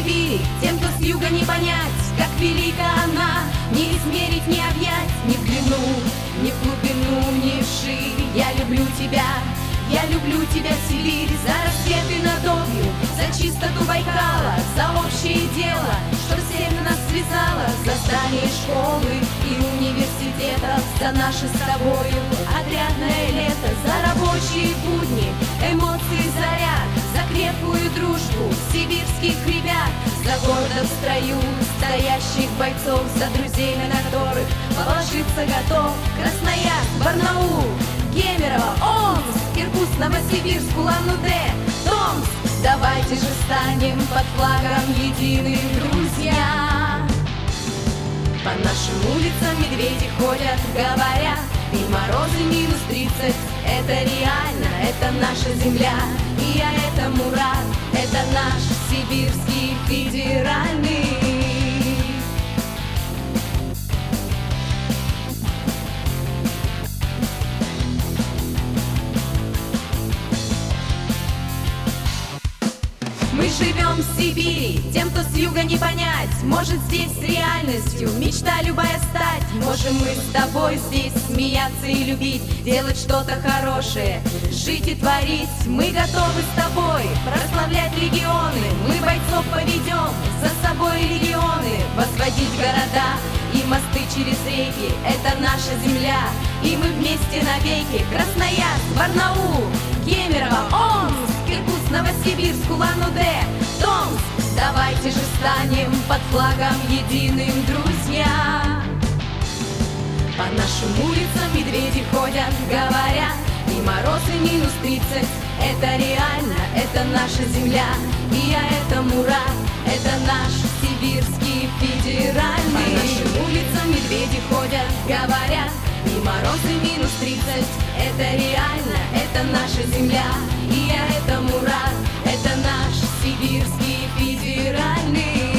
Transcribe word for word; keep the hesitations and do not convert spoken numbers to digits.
Сибири, тем, кто с юга, не понять, как велика она. Не измерить, не объять, ни в длину, ни в глубину, ни в ширь. Я люблю тебя, я люблю тебя, Сибирь, за рассвет и над Обью, за чистоту Байкала, за общее дело, что всех нас связало, за здание школы и университетов, за наше с тобою отрядное лето, за рабочие будни, эмоции, заряд, за крепкую дружбу сибирских ребят, за гордо в строю стоящих бойцов, за друзей, на которых положиться готов. Красноярск, Барнаул, Кемерово, Омск, Иркутск, Новосибирск, Улан-Удэ, Томск. Давайте же станем под флагом единым, друзья. По нашим улицам медведи ходят, говорят, и морозы минус тридцать. Это реально, это наша земля, и я этому рад. Это наш сибирский федеральный. Мы живем в Сибири, тем, кто с юга, не понять, может здесь реальностью мечта любая стать. Можем мы с тобой здесь смеяться и любить, делать что-то хорошее, жить и творить. Мы готовы с тобой прославлять регионы, мы бойцов поведем за собой регионы, возводить города и мосты через реки. Это наша земля, и мы вместе навеки. Красноярск, Барнаул, Кемерово, Омск, Иркутск, Новосибирск, Улан-Удэ, Томск. Давайте же станем под флагом единым, друзья. По нашим улицам медведи ходят, говорят, и морозы минус тридцать. Это реально, это наша земля, и я этому рад. Это наш сибирский федеральный. По нашим улицам медведи ходят, говорят, и морозы минус тридцать. Это реально, это наша земля, и я этому рад. Это наш сибирский федеральный.